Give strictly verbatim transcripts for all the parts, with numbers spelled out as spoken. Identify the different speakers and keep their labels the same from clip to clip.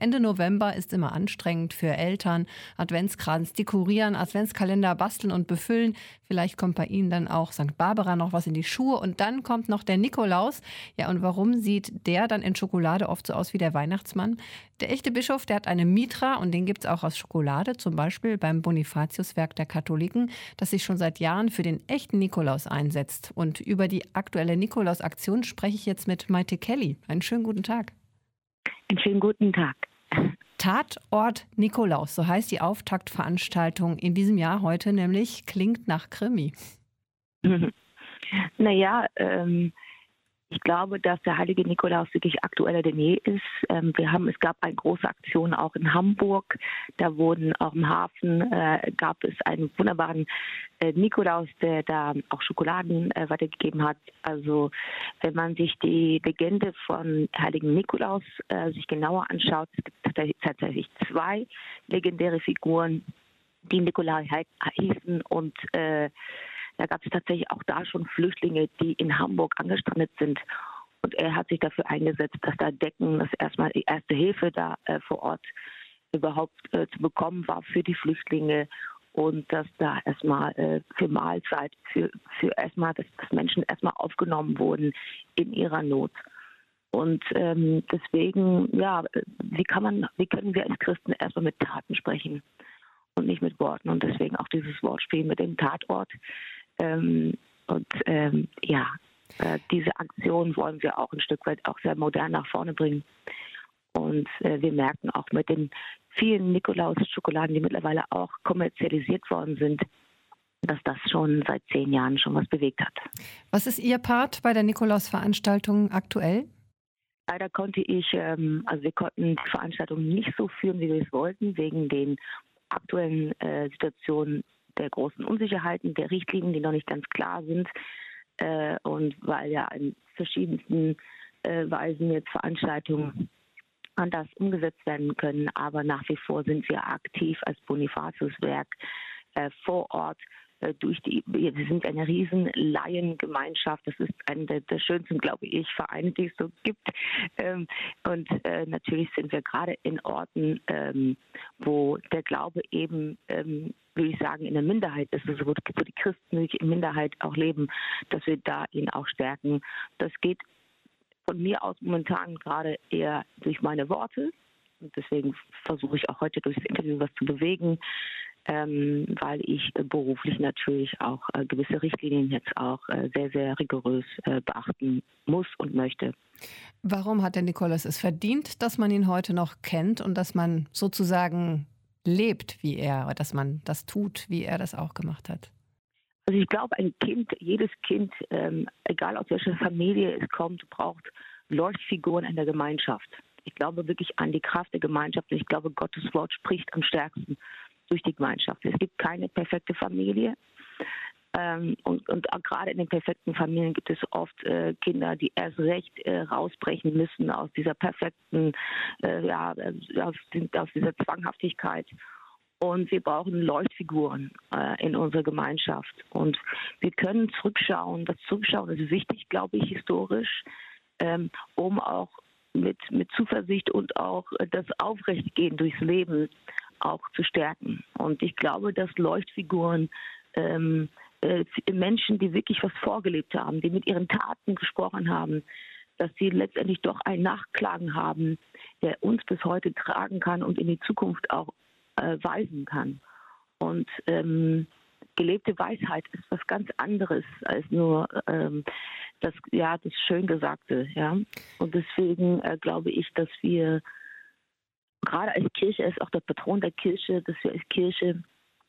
Speaker 1: Ende November ist immer anstrengend für Eltern. Adventskranz dekorieren, Adventskalender basteln und befüllen. Vielleicht kommt bei Ihnen dann auch Sankt Barbara noch was in die Schuhe. Und dann kommt noch der Nikolaus. Ja, und warum sieht der dann in Schokolade oft so aus wie der Weihnachtsmann? Der echte Bischof, der hat eine Mitra und den gibt es auch aus Schokolade. Zum Beispiel beim Bonifatiuswerk der Katholiken, das sich schon seit Jahren für den echten Nikolaus einsetzt. Und über die aktuelle Nikolaus-Aktion spreche ich jetzt mit Maite Kelly. Einen schönen guten Tag.
Speaker 2: Einen schönen guten Tag.
Speaker 1: Tatort Nikolaus, so heißt die Auftaktveranstaltung in diesem Jahr heute, nämlich klingt nach Krimi.
Speaker 2: Naja, ähm, ich glaube, dass der heilige Nikolaus wirklich aktueller denn je ist. Ähm, wir haben, es gab eine große Aktion auch in Hamburg. Da wurden auch im Hafen äh, gab es einen wunderbaren äh, Nikolaus, der da auch Schokoladen äh, weitergegeben hat. Also wenn man sich die Legende von heiligen Nikolaus äh, sich genauer anschaut, es gibt tatsächlich, tatsächlich zwei legendäre Figuren, die Nikolai hießen und äh, da gab es tatsächlich auch da schon Flüchtlinge, die in Hamburg angestrandet sind. Und er hat sich dafür eingesetzt, dass da Decken, dass erstmal die erste Hilfe da äh, vor Ort überhaupt äh, zu bekommen war für die Flüchtlinge. Und dass da erstmal äh, für Mahlzeit, für, für erstmal, dass, dass Menschen erstmal aufgenommen wurden in ihrer Not. Und ähm, deswegen, ja, wie kann man, wie können wir als Christen erstmal mit Taten sprechen und nicht mit Worten? Und deswegen auch dieses Wortspiel mit dem Tatort. Ähm, und ähm, ja, äh, diese Aktion wollen wir auch ein Stück weit auch sehr modern nach vorne bringen. Und äh, wir merken auch mit den vielen Nikolaus-Schokoladen, die mittlerweile auch kommerzialisiert worden sind, dass das schon seit zehn Jahren schon was bewegt hat.
Speaker 1: Was ist Ihr Part bei der Nikolaus-Veranstaltung aktuell?
Speaker 2: Leider konnte ich, ähm, also wir konnten die Veranstaltung nicht so führen, wie wir es wollten, wegen den aktuellen äh, Situationen der großen Unsicherheiten, der Richtlinien, die noch nicht ganz klar sind äh, und weil ja in verschiedensten äh, Weisen jetzt Veranstaltungen anders umgesetzt werden können, aber nach wie vor sind wir aktiv als Bonifatiuswerk äh, vor Ort äh, durch die, wir sind eine riesen Laiengemeinschaft, das ist eine der, der schönsten, glaube ich, Vereine, die es so gibt ähm, und äh, natürlich sind wir gerade in Orten, ähm, wo der Glaube eben ähm, würde ich sagen, in der Minderheit ist, also wo die Christen in Minderheit auch leben, dass wir da ihn auch stärken. Das geht von mir aus momentan gerade eher durch meine Worte und deswegen versuche ich auch heute durch das Interview was zu bewegen, ähm, weil ich äh, beruflich natürlich auch äh, gewisse Richtlinien jetzt auch äh, sehr, sehr rigoros äh, beachten muss und möchte.
Speaker 1: Warum hat der Nikolaus es verdient, dass man ihn heute noch kennt und dass man sozusagen lebt wie er, dass man das tut, wie er das auch gemacht hat?
Speaker 2: Also ich glaube, ein Kind, jedes Kind, ähm, egal aus welcher Familie es kommt, braucht Leuchtfiguren in der Gemeinschaft. Ich glaube wirklich an die Kraft der Gemeinschaft und ich glaube, Gottes Wort spricht am stärksten durch die Gemeinschaft. Es gibt keine perfekte Familie. Ähm, und, und auch gerade in den perfekten Familien gibt es oft äh, Kinder, die erst recht äh, rausbrechen müssen aus dieser perfekten, äh, ja, aus, aus dieser Zwanghaftigkeit. Und wir brauchen Leuchtfiguren äh, in unserer Gemeinschaft. Und wir können zurückschauen. Das Zurückschauen ist wichtig, glaube ich, historisch, ähm, um auch mit, mit Zuversicht und auch das Aufrechtgehen durchs Leben auch zu stärken. Und ich glaube, dass Leuchtfiguren ähm, äh, Menschen, die wirklich was vorgelebt haben, die mit ihren Taten gesprochen haben, dass sie letztendlich doch ein Nachklagen haben, der uns bis heute tragen kann und in die Zukunft auch äh, weisen kann. Und ähm, gelebte Weisheit ist was ganz anderes als nur ähm, das, ja, das Schöngesagte. Ja? Und deswegen äh, glaube ich, dass wir gerade als Kirche, er ist auch der Patron der Kirche, dass wir als Kirche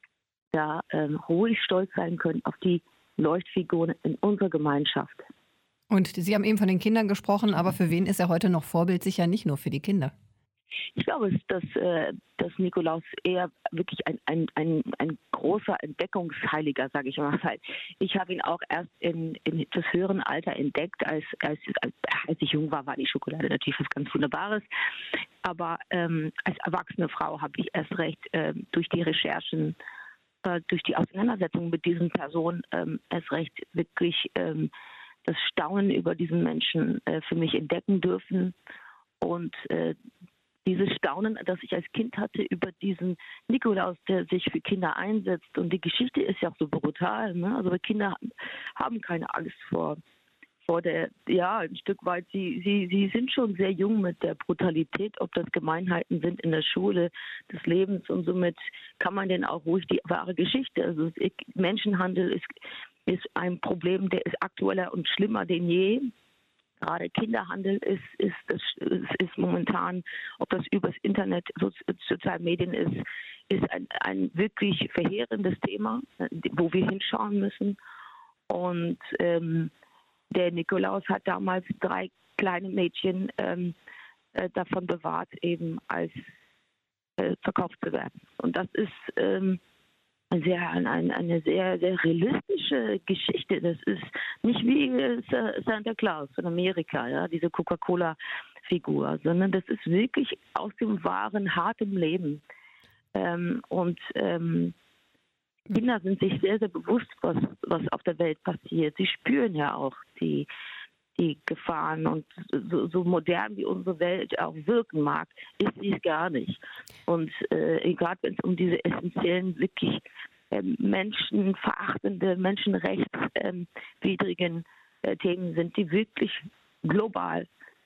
Speaker 2: da ähm, ruhig stolz sein können auf die Leuchtfiguren in unserer Gemeinschaft.
Speaker 1: Und Sie haben eben von den Kindern gesprochen, aber für wen ist er heute noch Vorbild? Sicher nicht nur für die Kinder.
Speaker 2: Ich glaube, dass, äh, dass Nikolaus eher wirklich ein, ein, ein, ein großer Entdeckungsheiliger, sage ich mal. Ich habe ihn auch erst in, in etwas höheren Alter entdeckt. Als, als, als ich jung war, war die Schokolade natürlich was ganz Wunderbares. Aber ähm, als erwachsene Frau habe ich erst recht äh, durch die Recherchen, äh, durch die Auseinandersetzung mit diesen Personen ähm, erst recht wirklich ähm, das Staunen über diesen Menschen äh, für mich entdecken dürfen. Und äh, dieses Staunen, das ich als Kind hatte über diesen Nikolaus, der sich für Kinder einsetzt. Und die Geschichte ist ja auch so brutal. Ne? Also Kinder haben keine Angst vor, vor der, ja, ein Stück weit, sie, sie, sie sind schon sehr jung mit der Brutalität, ob das Gemeinheiten sind in der Schule des Lebens. Und somit kann man denn auch ruhig die wahre Geschichte, also Menschenhandel ist, ist ein Problem, der ist aktueller und schlimmer denn je. Gerade Kinderhandel ist, ist, ist, ist momentan, ob das übers Internet, sozialen Medien ist, ist ein, ein wirklich verheerendes Thema, wo wir hinschauen müssen. Und ähm, der Nikolaus hat damals drei kleine Mädchen ähm, äh, davon bewahrt, eben als äh, verkauft zu werden. Und das ist ähm, sehr, ein, eine sehr, sehr realistische Geschichte. Das ist nicht wie Santa Claus von Amerika, ja, diese Coca-Cola-Figur, sondern das ist wirklich aus dem wahren, harten Leben. Ähm, und ähm, Kinder sind sich sehr, sehr bewusst, was, was auf der Welt passiert. Sie spüren ja auch die, die Gefahren. Und so, so modern wie unsere Welt auch wirken mag, ist sie es gar nicht. Und äh, gerade wenn es um diese essentiellen, wirklich äh, menschenverachtende, menschenrechtswidrigen äh, Themen sind, die wirklich global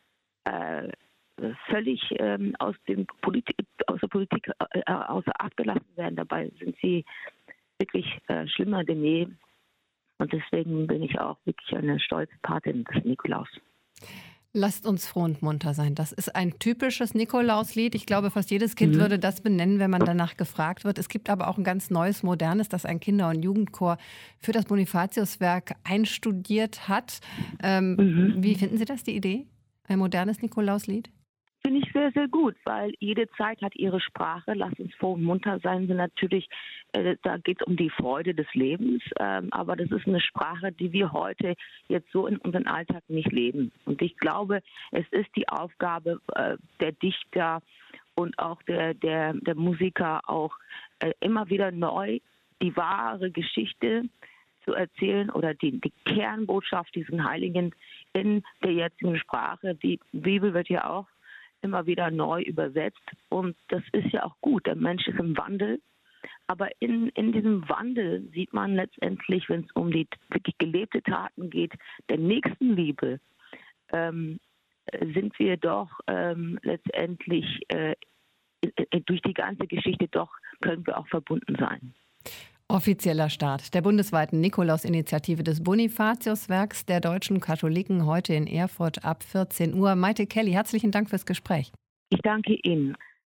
Speaker 2: äh, völlig ähm, aus, dem Politik, aus der Politik äh, außer Acht gelassen werden. Dabei sind sie wirklich äh, schlimmer denn je. Und deswegen bin ich auch wirklich eine stolze Patin des Nikolaus.
Speaker 1: Lasst uns froh und munter sein. Das ist ein typisches Nikolauslied. Ich glaube, fast jedes Kind
Speaker 2: Mhm.
Speaker 1: würde das benennen, wenn man danach gefragt wird. Es gibt aber auch ein ganz neues, modernes, das ein Kinder- und Jugendchor für das Bonifatiuswerk einstudiert hat. Ähm,
Speaker 2: Mhm.
Speaker 1: Wie finden Sie das, die Idee? Ein modernes Nikolauslied?
Speaker 2: Finde ich sehr, sehr gut, weil jede Zeit hat ihre Sprache. Lass uns froh und munter sein. Sind natürlich, äh, da geht es um die Freude des Lebens. Ähm, aber das ist eine Sprache, die wir heute jetzt so in unserem Alltag nicht leben. Und ich glaube, es ist die Aufgabe äh, der Dichter und auch der, der, der Musiker auch äh, immer wieder neu die wahre Geschichte zu erzählen oder die, die Kernbotschaft diesen Heiligen in der jetzigen Sprache. Die Bibel wird ja auch immer wieder neu übersetzt und das ist ja auch gut. Der Mensch ist im Wandel, aber in, in diesem Wandel sieht man letztendlich, wenn es um die wirklich gelebte Taten geht, der Nächstenliebe, ähm, sind wir doch ähm, letztendlich äh, durch die ganze Geschichte doch, können wir auch verbunden sein.
Speaker 1: Offizieller Start der bundesweiten Nikolausinitiative des Bonifatiuswerks der deutschen Katholiken heute in Erfurt ab vierzehn Uhr. Maite Kelly, herzlichen Dank fürs Gespräch.
Speaker 2: Ich danke Ihnen.